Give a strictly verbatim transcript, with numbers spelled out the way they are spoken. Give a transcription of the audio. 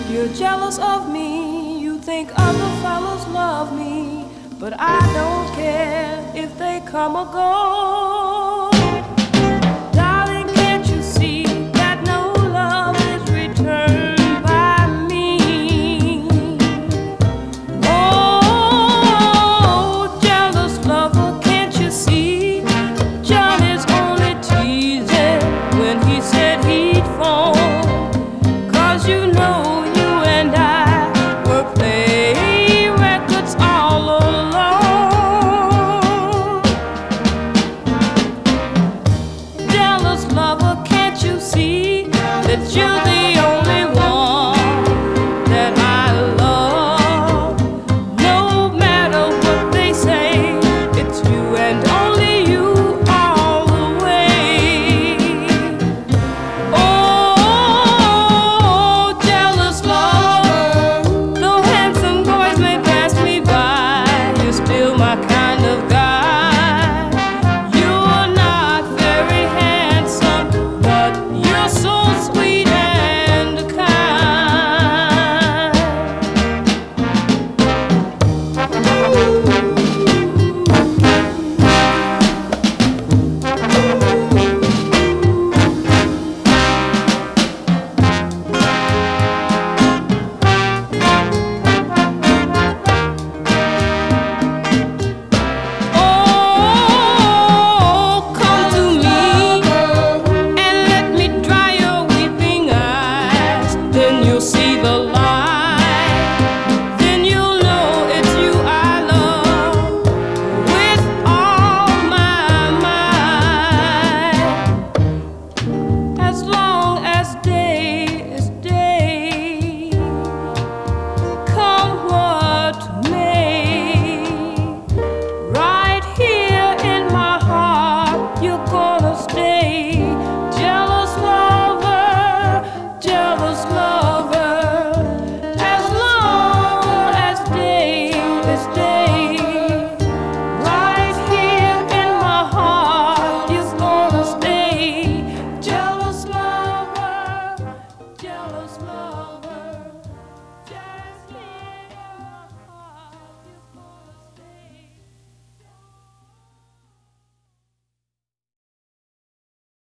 You're jealous of me, you think other fellows love me, but I don't care if they come or go. Darling, can't you see that no love is returned by me? Oh, jealous lover, can't you see? John is only teasing when he said he'd phone, 'cause you know